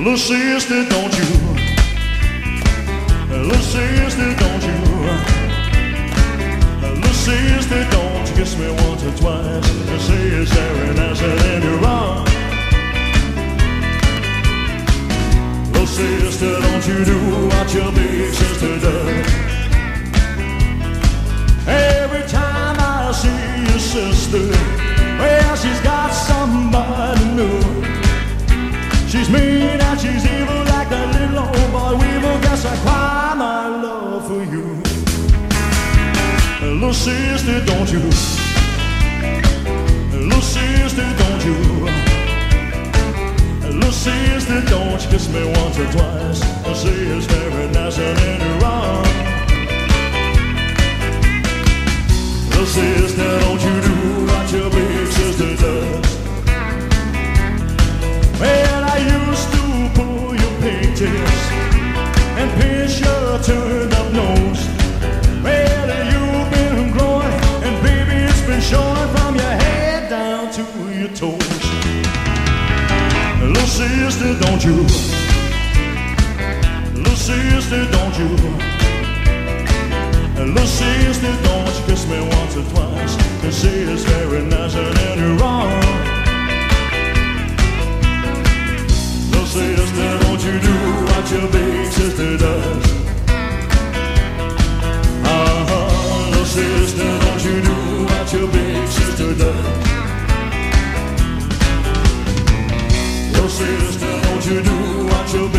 Little sister, don't you? Little sister, don't you? Little sister, don't you kiss me once or twice and say it's very nice and then you're wrong. Little sister, don't you do what your big sister does? Every time I see your sister, well, she's got somebody new. She's mean and she's evil like that little old boy weevil. Guess I cry my love for you. Little sister, don't you? Little sister, don't you? Little sister, don't you kiss me once or twice and say it's very nice and then you're wrong. Little sister, don't you do what your big sister does? Well, I used to pull your pigtails and pinch your turned up nose. Well, you've been growing and baby it's been showing from your head down to your toes. Little sister, don't you? Little sister, don't you? Little sister, don't you kiss me once or twice and say it's very nice and then you're wrong. Little sister, don't you do what your big sister does? Little sister, don't you do what your big sister does? Little sister, don't you do what your